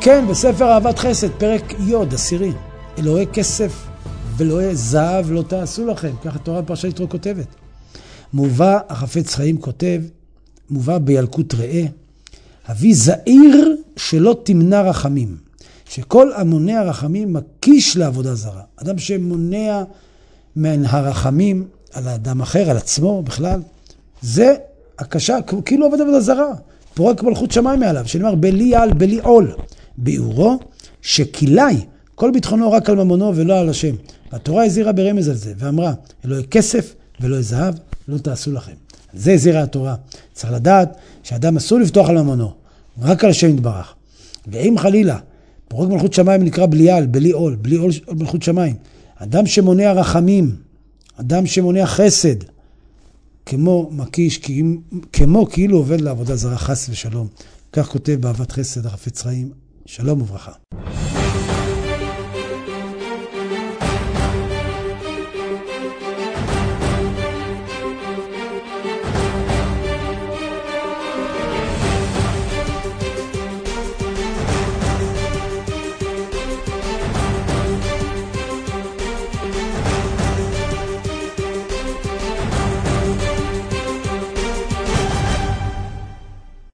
כן, בספר אהבת חסד, פרק יוד, 10. אלוהי כסף ואלוהי זהב לא תעשו לכם. ככה תורה בפרשת יתרו כותבת. מובא החפץ חיים כותב, מובא בילקוט ראה, הביא זעיר שלא תמנע רחמים. שכל המונע רחמים מקיש לעבודה זרה. אדם שמונע מן הרחמים על האדם אחר, על עצמו בכלל, זה הקשה, כאילו עובד עבודה זרה. פורק מלכות שמיים מעליו, שנאמר בלי על, בלי עול. ביאורו שכילי, כל ביטחונו רק על ממונו ולא על השם. התורה הזהירה ברמז על זה, ואמרה, אלוהי כסף ואלוהי זהב לא תעשו לכם. זה הזהירה התורה. צריך לדעת שאדם אסור לפתוח על ממונו, רק על השם יתברך. ואם חלילה, פורק מלכות שמיים נקרא בלי על, בלי עול, בלי עול מלכות שמיים. אדם שמונע רחמים, אדם שמונע חסד, כמו מקיש, כמו כאילו עובד לעבודה זרה, חס ושלום. כך כותב באהבת חסד החפץ חיים. שלום וברכה.